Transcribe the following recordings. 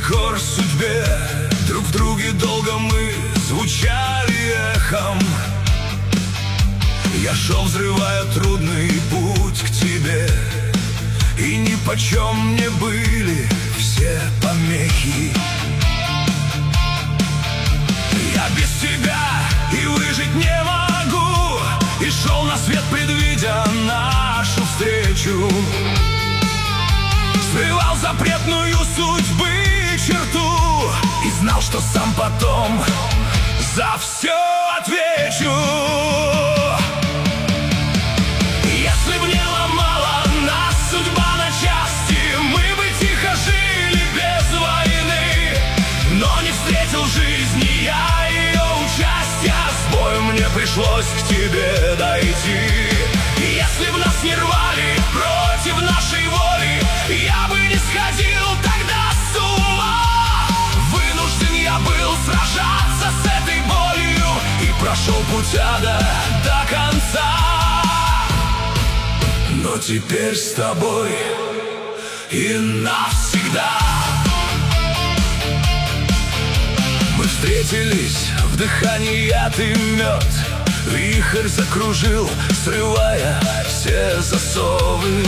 наперекор судьбе. Друг в друге долго мы звучали эхом. Я шел, взрывая трудный путь к тебе, и нипочем мне были все помехи. Я без тебя и выжить не могу, и шел на свет, предвидя нашу встречу. Срывал запретную судьбы черту и знал, что сам потом за все отвечу. Если б не ломала нас судьба на части, мы бы тихо жили без войны. Но не встретил жизни я ее участия, с боем мне пришлось к тебе дойти. Если б нас не рвали против нашей воли, я бы не сходил тогда с ума. Вынужден я был сражаться с этой болью и прошел путь ада до конца. Но теперь с тобой и навсегда. Мы встретились в дыхании яд и мед. Вихрь закружил, срывая все засовы.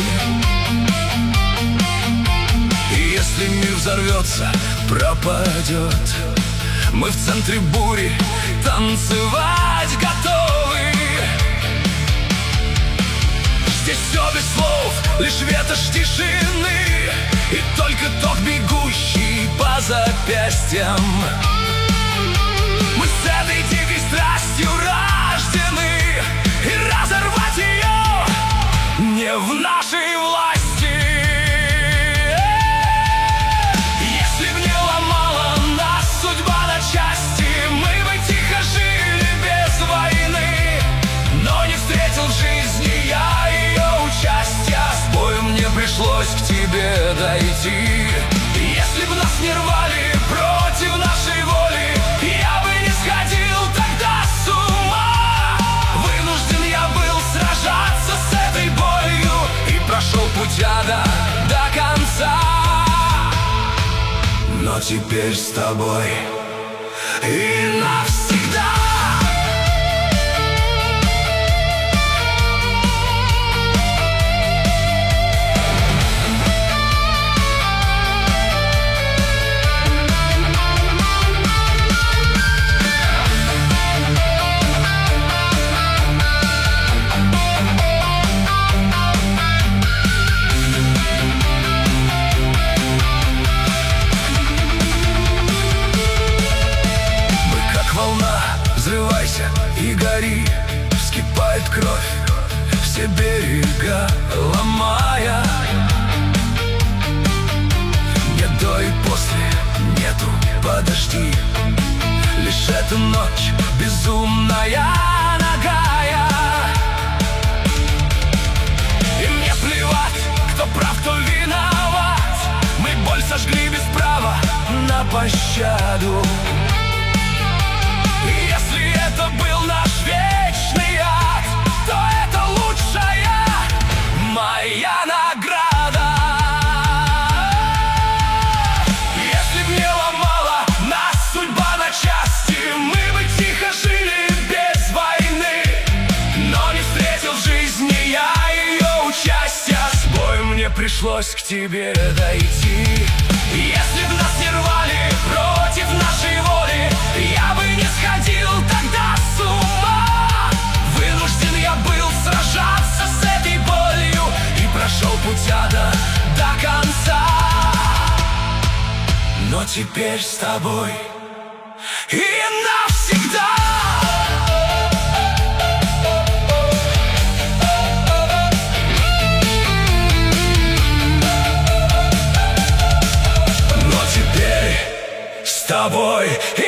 И если мир взорвется, пропадет, мы в центре бури танцевать готовы. Здесь все без слов, лишь ветошь тишины, и только ток, бегущий по запястьям. Мы с этой дикой страстью рождены, и разорвать ее не в нашей власти. Если б не ломала нас судьба на части, мы бы тихо жили без войны. Но не встретил в жизни я ее участия, с боем мне пришлось к тебе дойти. Если б нас не рвали против нашей воли, я бы не сходил тогда с ума. Вынужден я был сражаться с этой болью и прошел путь ада до конца. Но теперь с тобой и навсегда. Взрывайся и гори, вскипает кровь, все берега ломая. Нет до и после, нету подожди, лишь эта ночь безумная, нагая. И мне плевать, кто прав, кто виноват, мы боль сожгли без права на пощаду. Если это был наш вечный ад, то это лучшая моя награда. Если б не ломала нас судьба на части, мы бы тихо жили без войны. Но не встретил в жизни я ее участия, с боем мне пришлось к тебе дойти. Если б нас не рвали против нашей воли, я бы не сходил тогда с ума. Вынужден я был сражаться с этой болью и прошел путь ада до конца. Но теперь с тобой и навсегда. Но теперь с тобой